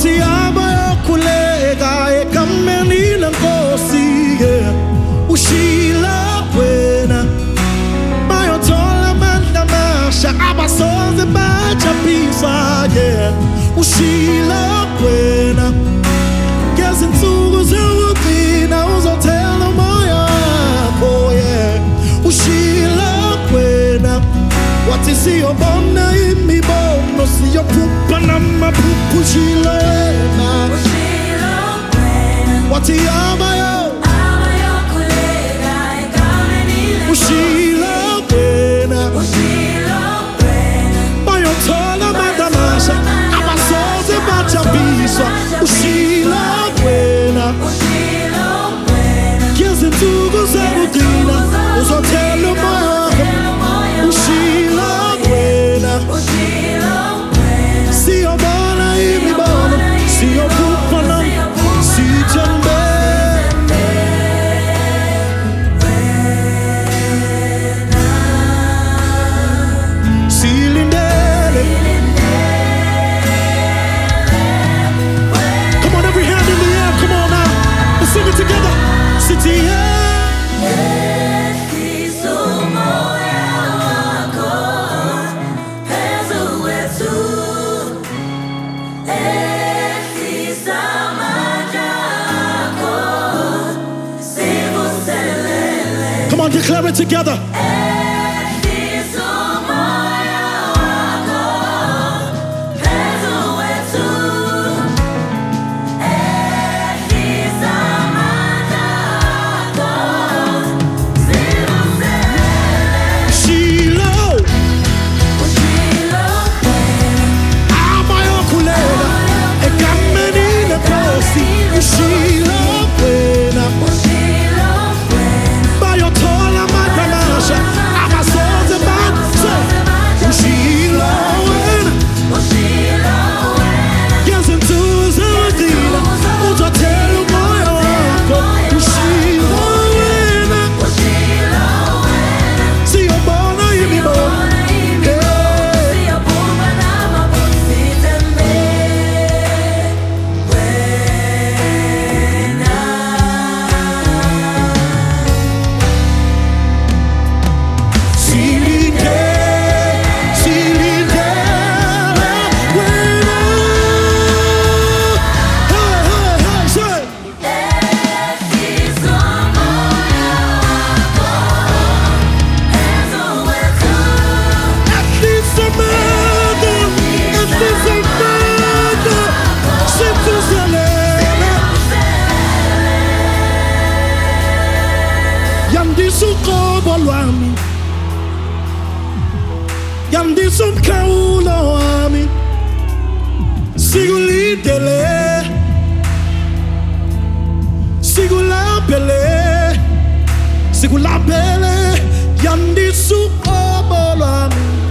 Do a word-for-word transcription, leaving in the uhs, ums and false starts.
wathi abayokhuleka egameni lenkosi ushila wena bayothola amandla amasha abasoze bajabhiswa ushila wena ngezinsuku zokugcina uzothela umoya wakho ushila wena wathi siyobona imibono siyophupha namaphupho ushila wena wathi abayo ushila wena bayothola amandla amasha abasoze bajabhiswa ushila wena ngezinsuku zokugcina uzothela umoya wakho ushila wena siyobona imibono siyophupha sithembe Come on, declare it together. Yandisum kaulo ami sigulidele sigulapele sigulapele yandisu obolo ami